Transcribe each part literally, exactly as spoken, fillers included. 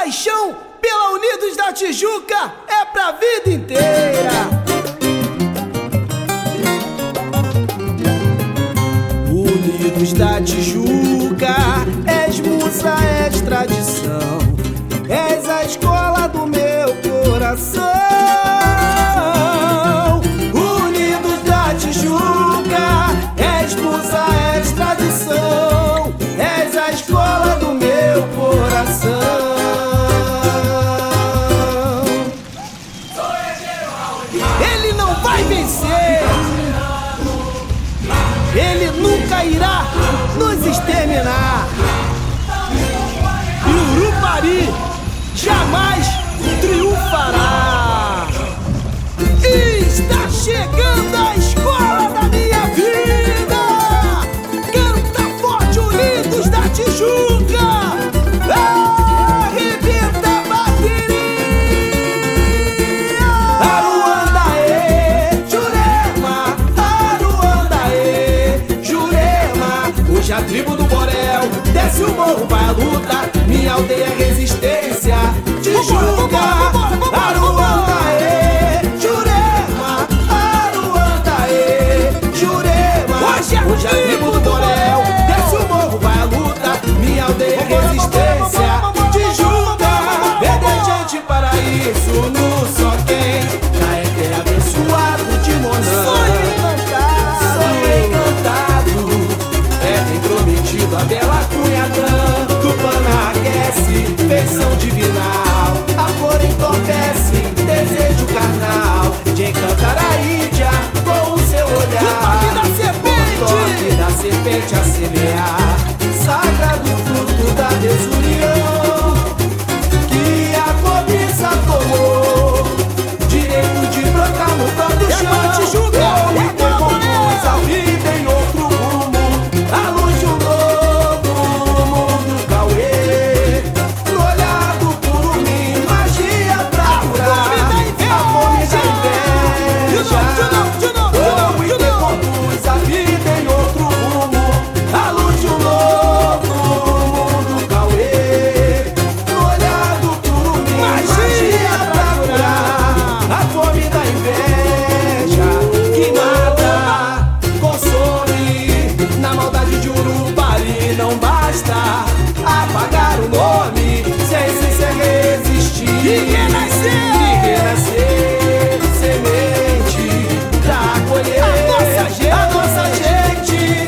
paixão pela Unidos da Tijuca é pra vida inteira. Unidos da Tijuca, és musa, és tradição, és a escola do meu coração. Unidos da Tijuca, és musa, és tradição, és a escola do meu coração. Ele não vai vencer, ele nunca irá nos exterminar. E Urupari jamais triunfará. Está chegando a escola da minha vida. Canta forte, Unidos da Tijuca. Arrebenta a bateria. Aruandaê, Jurema, Aruandaê, Jurema. Hoje a tribo do Borel desce o morro, vai à luta. Minha aldeia é resistência. Tijuca, Aruandaê, Jurema, Aruandaê, Jurema. Hoje a tribo do Borel desce o morro, vai à luta. Minha aldeia é resistência. Tijuca, verdejante paraíso no só quem Caeté abençoado de Monã. Sonho encantado, sonho encantado, é prometido a bela Cunhadã. Tupana aquece, feição divinal, a flor entorpece, desejo carnal, de encantar a Índia com o seu olhar. O toque da serpente, o toque da serpente a semear, sagrado fruto da desunião, que a cobiça tomou, direito de brotar no próprio chão. Eu e teu compôs a vida em outro rumo, a luz de um novo mundo Cauê, no olhar do curumim, magia pra curar a fome da inveja. Eu e teu compôs a vida em outro rumo, a luz de um novo mundo Cauê, no olhar do curumim, magia pra curar a fome da inveja, que nada consome. Na maldade de Urupari não basta apagar o nome, sem se ser resistir e renascer, e renascer, semente pra colher a nossa gente, a nossa gente.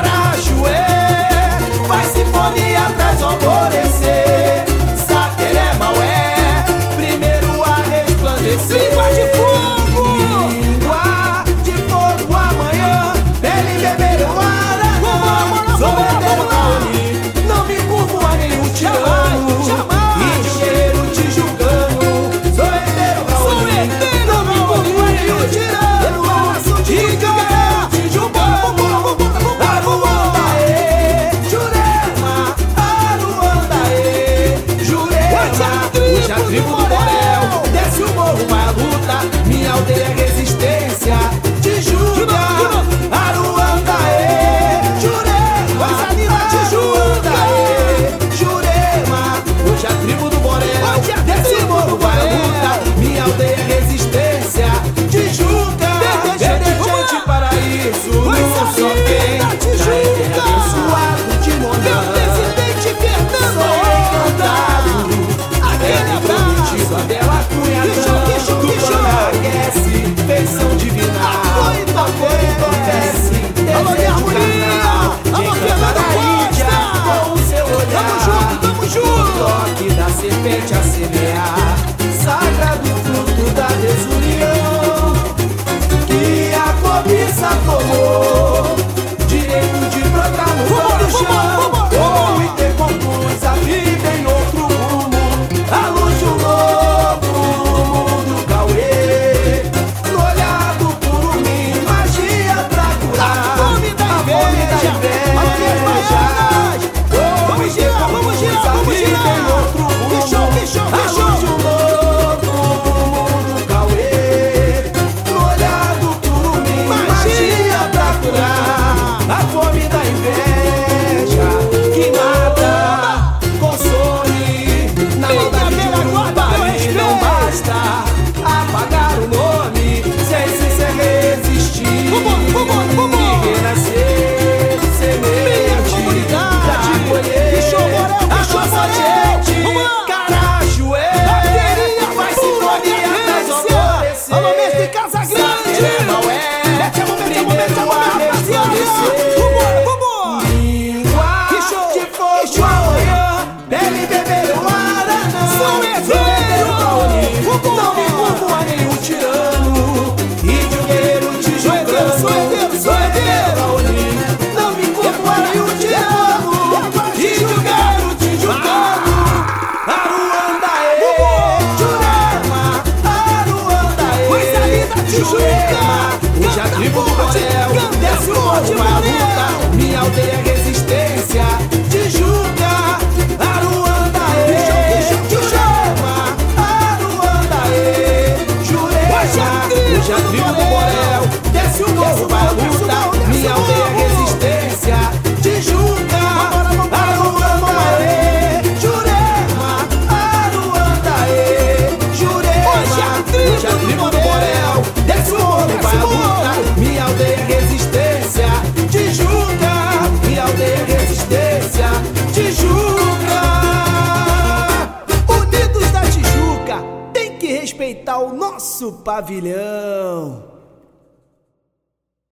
Carajué vai se fome atrás do alvorecer. Saqueré Maué, primeiro a resplandecer. Língua de fogo, língua de fogo amanhã, ele beberá o ar. Sou eterno Raoni, não me curvo a nenhum tirano. Índio guerreiro tijucano, sou eterno Raoni, não me curvo a nenhum tirano. Índio guerreiro tijucano, Aruandaê, Jurema, Aruandaê, Jurema. Hoje a tribo do Borel desce o morro, vai à luta. Minha aldeia é resistência. Tijuca, Aruandaê, Jurema, Aruandaê, Jurema. Hoje a tribo do Borel desce o morro, vai à luta. Minha aldeia é resistência. Tijuca, verdejante paraíso no só quem Caeté abençoado de Monã. Sonho encantado, é prometido a bela Cunhadã. Tupana aquece, feição divinal, a flor entorpece, desejo carnal, de encantar a Índia com o seu olhar. O toque da serpente a semear, sagrado fruto da desunião, que a cobiça tomou, direito de brotar no próprio chão. Ou e ter compôs a vida em outro rumo, a luz de um novo mundo Cauê, no olhar do curumim, magia pra curar a fome da inveja. Ou e ter compôs a vida em outro rumo, a luz Hoje a tribo do Borel desce o morro, vai a luta. Minha aldeia resistência, Tijuca. Minha aldeia resistência, Tijuca. Unidos da Tijuca, tem que respeitar o nosso pavilhão.